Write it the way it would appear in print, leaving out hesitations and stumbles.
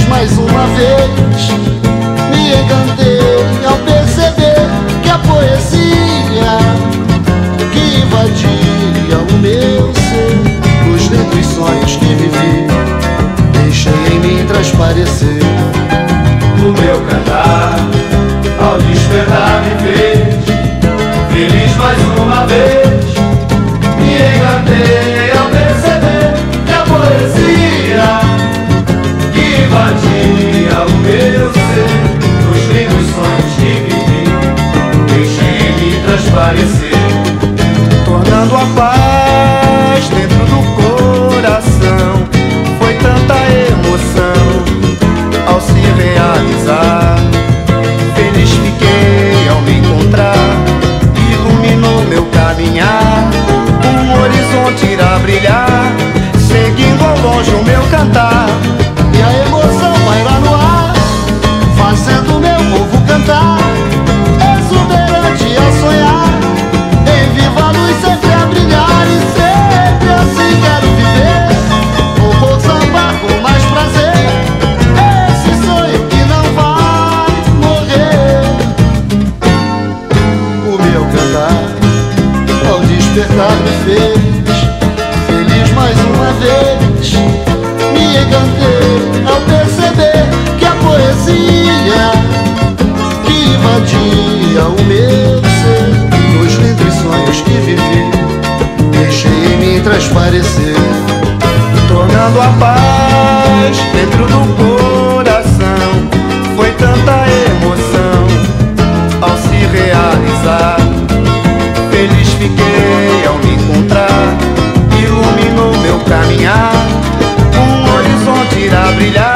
mais uma vez me encantei ao perceber que a poesia que invadia o meu ser, os lentos sonhos que vivi, deixei em mim transparecer. O meu cantar, ao despertar me fez feliz mais uma vez. Me encantei ao perceber que a poesia que invadia o meu ser, os lindos sonhos que vivi, deixei em mim transparecer. Tornando a paz dentro do coração, foi tanta emoção ao se realizar. Feliz fiquei ao me encontrar, iluminou meu caminhar, um horizonte irá brilhar, seguindo ao longe o meu cantar. E a emoção paira no ar, fazendo meu povo cantar, exuberante a sonhar, em viva luz sempre a brilhar. E sempre assim quero viver, vou sambar com mais prazer, esse sonho que não vai morrer. O meu cantar, ao despertar me fez feliz mais uma vez. Me encantei ao perceber que a poesia que invadia o meu ser, os lindos sonhos que vivi, deixei em mim transparecer. Tornando a paz dentro do coração, foi tanta emoção ao se realizar. Feliz fiquei ao me encontrar, iluminou meu caminhar, um horizonte irá brilhar,